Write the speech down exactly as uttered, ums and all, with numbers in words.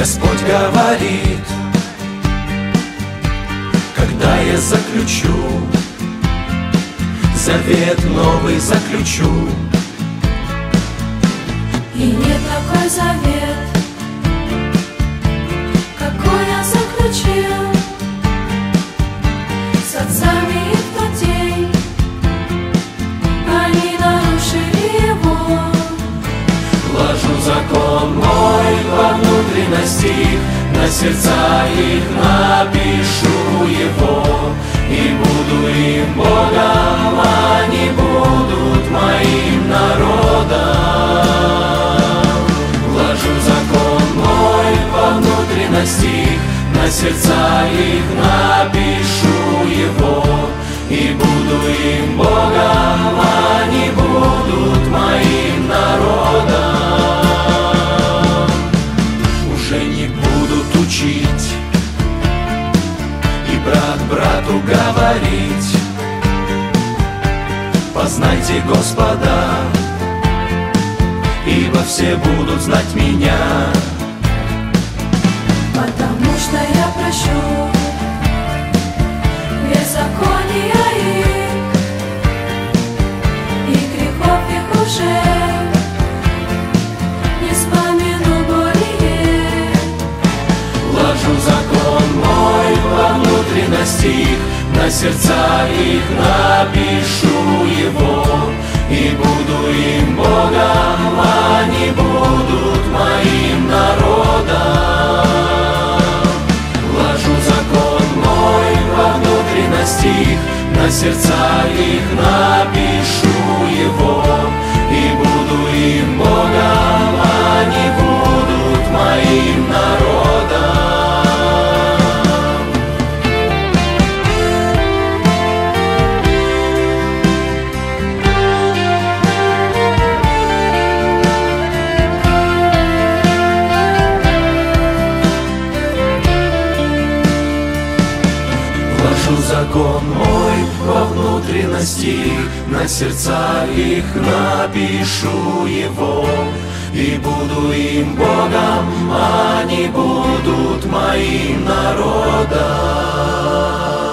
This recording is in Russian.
Господь говорит: когда я заключу завет новый заключу. И нет такой завет, какой я заключил с отцами в тот день. Они нарушили его. Вложу закон мой во внутренности, на сердца их напишу его. И буду им Богом, они будут моим народом. Вложу закон мой во внутренности, на сердца их напишу его. И буду им Богом, они будут моим народом. Уже не будут учить и брат брату говорить: познайте Господа, ибо все будут знать меня. Потому что я прощу беззакония их, и грехов их уже не вспомину более. Вложу закон мой во внутренности, на сердца их напишу его. И буду им Богом, они будут моим народом. Вложу закон мой во внутренности, на сердца их напишу его. И буду им Богом, они будут моим народом. Вложу закон мой во внутренности, на сердца их напишу его. И буду им Богом, они будут моим народом.